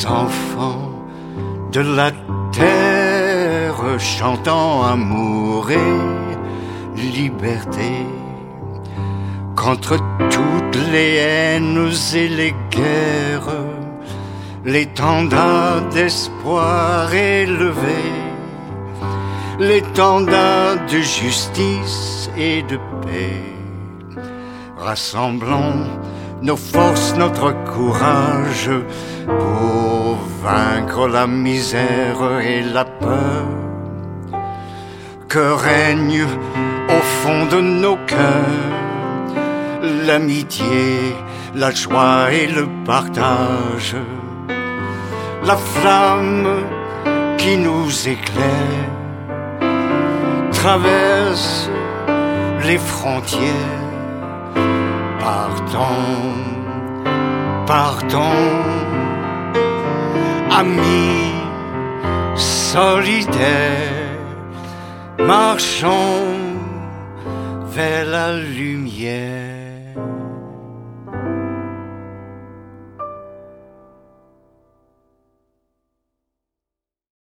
enfants de la terre chantant amour et liberté, contre toutes les haines et les guerres, l'étendard d'espoir élevé, l'étendard de justice et de paix. Rassemblons nos forces, notre courage pour vaincre la misère et la peur que règne au fond de nos cœurs. L'amitié, la joie et le partage, la flamme qui nous éclaire, traverse les frontières. Partons, partons, amis solidaires, marchons vers la lumière.